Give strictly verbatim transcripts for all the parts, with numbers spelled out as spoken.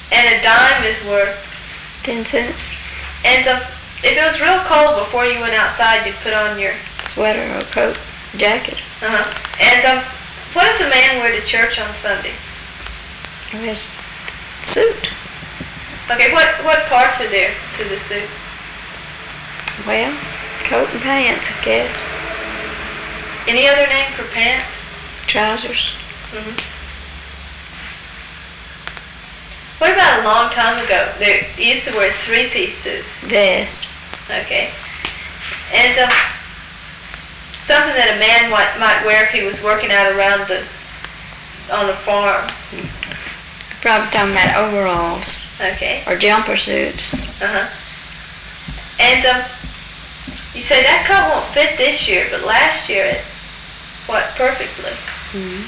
And a dime is worth ten cents. And um, if it was real cold before you went outside, you'd put on your sweater or coat, jacket. Uh-huh. And um, what does a man wear to church on Sunday? His suit. Okay, what, what parts are there to the suit? Well, coat and pants, I guess. Any other name for pants? Trousers. Mm-hmm. What about a long time ago? They used to wear three-piece suits. Vest. Okay. And um, something that a man might, might wear if he was working out around the, on the farm. Probably talking about overalls. Okay. Or jumper suits. Uh-huh. And um, you say that coat won't fit this year, but last year it, what, perfectly. Mm-hmm.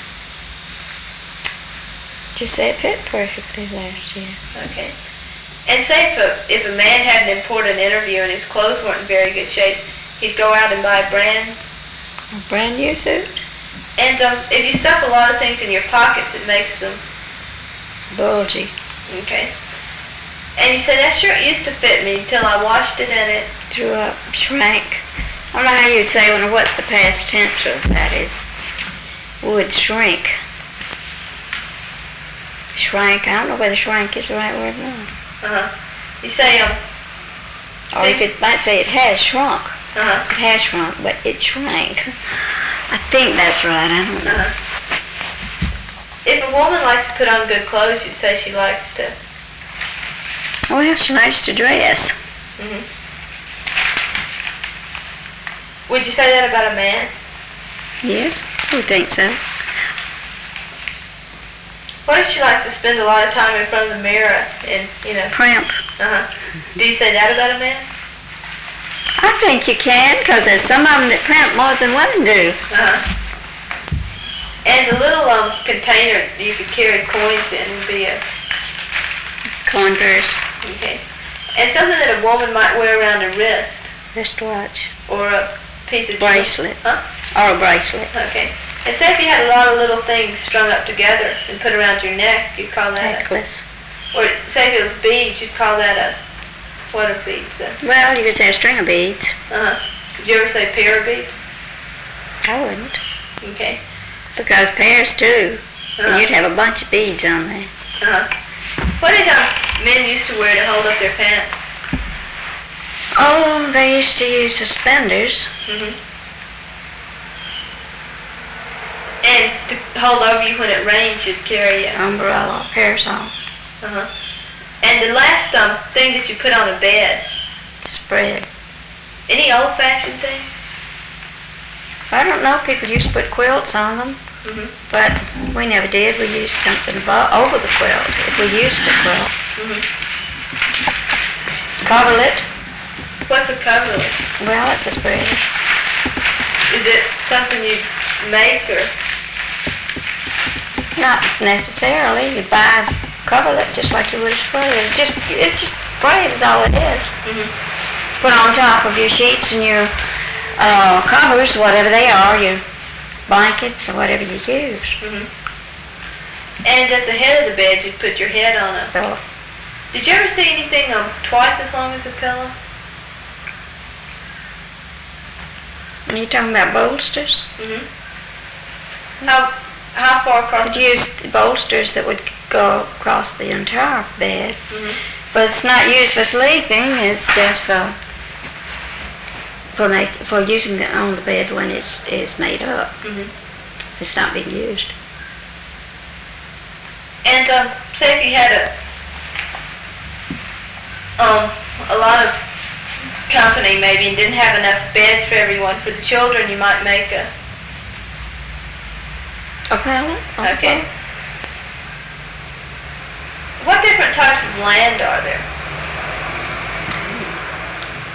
Just say it fit perfectly last year. Okay. And say if a, if a man had an important interview and his clothes weren't in very good shape, he'd go out and buy a brand... A brand new suit? And um, if you stuff a lot of things in your pockets, it makes them... bulgy. Okay. And you said, that shirt used to fit me until I washed it and it... drew up, shrank. I don't know how you'd say when, what the past tense of that is. Would shrink. Shrank. I don't know whether shrank is the right word or not. Uh-huh. You say, um... Or you could, might say it has shrunk. Uh-huh. It has shrunk, but it shrank. I think that's right. I don't know. Uh-huh. If a woman likes to put on good clothes, you'd say she likes to... Well, she likes to dress. Mm-hmm. Would you say that about a man? Yes, I would think so. What if she likes to spend a lot of time in front of the mirror and, you know... Primp. Uh-huh. Do you say that about a man? I think you can, because there's some of them that primp more than women do. Uh-huh. And a little um, container you could carry coins in would be a... Coin purse. Okay. And something that a woman might wear around her wrist. Wristwatch. Or a piece of... Bracelet. Huh? Or a bracelet. Okay. And say if you had a lot of little things strung up together and put around your neck, you'd call that necklace. A... Or say if it was beads, you'd call that a... What are beads? Uh, well, you could say a string of beads. Uh-huh. Did you ever say pair of beads? I wouldn't. Okay. Because pairs too. Uh-huh. And you'd have a bunch of beads on there. Uh-huh. What did um, men used to wear to hold up their pants? Oh, they used to use suspenders. Mm-hmm. And to hold over you when it rains, you'd carry a... Umbrella, parasol. Uh-huh. And the last um, thing that you put on a bed? Spread. Any old-fashioned thing? I don't know. People used to put quilts on them. Mm-hmm. But we never did. We used something above, over the quilt, if we used a quilt. Mm-hmm. Coverlet. What's a coverlet? Well, it's a spread. Is it something you make or? Not necessarily. You buy a coverlet just like you would a spread. It's just, it's just spread is all it is. Mm-hmm. Put on top of your sheets and your uh, covers, whatever they are, your blankets or whatever you use. Mm-hmm. And at the head of the bed, you'd put your head on a pillow. Did you ever see anything um, twice as long as a pillow? Are you talking about bolsters? Mm-hmm. How how far across? You'd use bolsters that would go across the entire bed. Mm-hmm. But it's not used for sleeping. It's just for for make for using it on the bed when it's is made up. Mm-hmm. It's not being used. And um, say if you had a um a lot of company maybe and didn't have enough beds for everyone. For the children, you might make a a pallet. Okay. What different types of land are there?